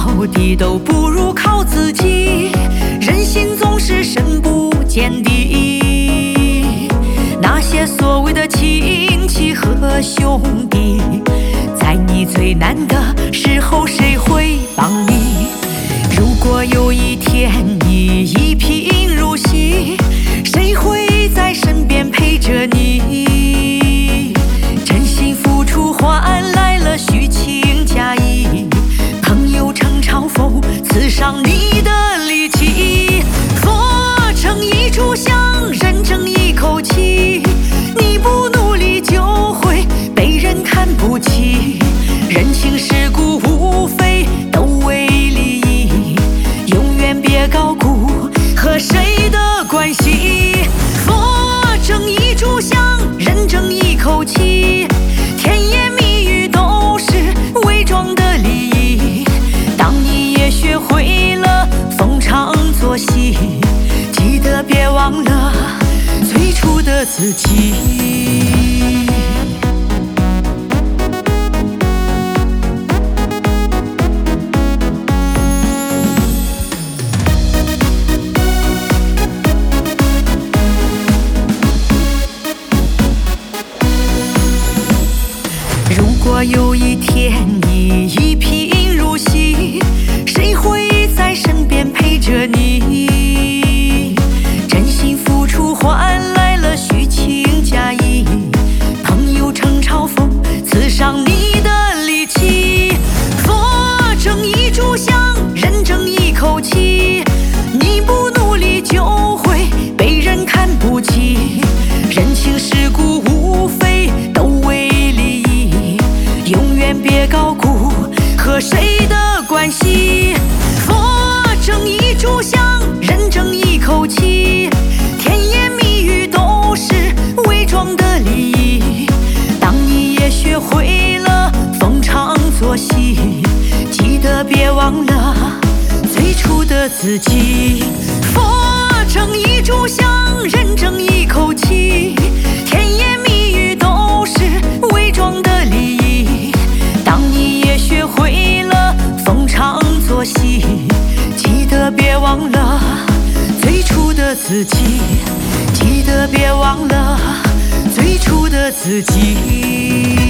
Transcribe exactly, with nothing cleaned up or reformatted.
到底都不如靠自己，人心总是深不见底。那些所谓的亲戚和兄弟，在你最难的时候谁会帮你？如果有一天你一贫如洗，谁会在身边陪着你？真心付出换来了虚情假意，朋友成嘲讽，刺伤你的力气。佛成一炷香，人争一口气，你不努力就会被人看不起。人情世故无非都为利益，永远别高估和谁的关系。佛争一炷香，人争一口气，甜言蜜语都是伪装的利益。当你也学会了逢场作戏，记得别忘了最初的自己。如果有一天你一贫如洗，谁会在身边陪着你？真心付出换来了虚情假意，朋友成嘲讽，刺伤你的力气。佛争一炷香，人争一口气，你不努力就会被人看不起。人情世故无非都为利益，永远别高估和谁的关系。佛争一炷香，人争一口气，甜言蜜语都是伪装的利益。当你也学会了逢场作戏，记得别忘了最初的自己。佛争一炷香，人争一口气，甜言蜜语都是伪装的利益。当你也学会了逢场作戏，记得别忘了最初的自己，记得别忘了最初的自己。